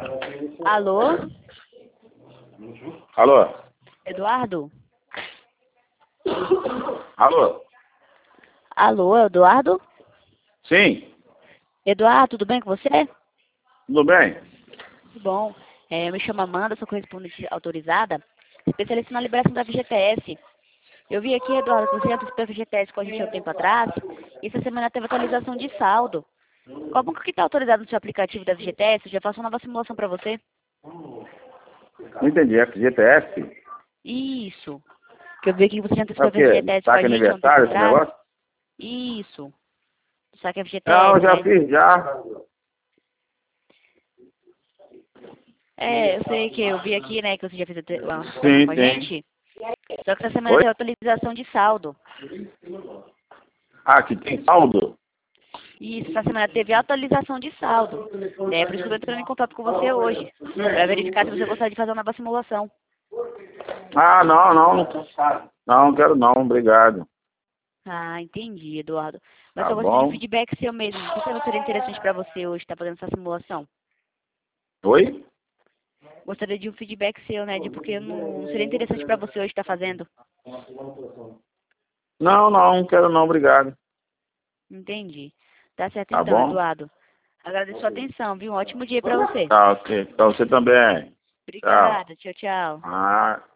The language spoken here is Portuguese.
Alô? Alô? Eduardo? Alô? Alô, Eduardo? Sim, Eduardo, tudo bem com você? tudo bem? Tudo bom. Eu me chamo Amanda, sou correspondente autorizada, especialista na liberação da FGTS. Eu vi aqui, Eduardo, que você antecipou a FGTS com a gente há um tempo atrás, e essa semana teve atualização de saldo. Como que está autorizado no seu aplicativo da FGTS? Eu já faço uma nova simulação para você. Não entendi, FGTS? Isso. Que eu vi aqui que você É antecipou o a quê? FGTS com a Saque gente há um tempo aniversário esse atrás. negócio? Isso. Saque Não, FGTS, eu já né? fiz já. Eu sei que eu vi aqui, né, que você já fez uma antecipação Sim, com a sim. gente. Só que essa semana Oi? tem atualização de saldo. Ah, que tem saldo? Isso, essa semana teve atualização de saldo. É por isso que eu estou entrando em contato com você hoje, para verificar se você gostaria de fazer uma nova simulação. Ah, não quero não, obrigado. Ah, entendi, Eduardo. Mas Tá eu gostaria de um bom? feedback seu mesmo. O que seria interessante para você hoje estar fazendo essa simulação? Oi? Gostaria de um feedback seu, né, de porque não seria interessante para você hoje estar fazendo. Não quero não, obrigado. Entendi. Tá certo Tá então, bom? Eduardo. Agradeço a sua atenção, viu? Um ótimo dia para você. Tá, ok. Pra você também. Tchau. Obrigada. Tchau, tchau. Ah.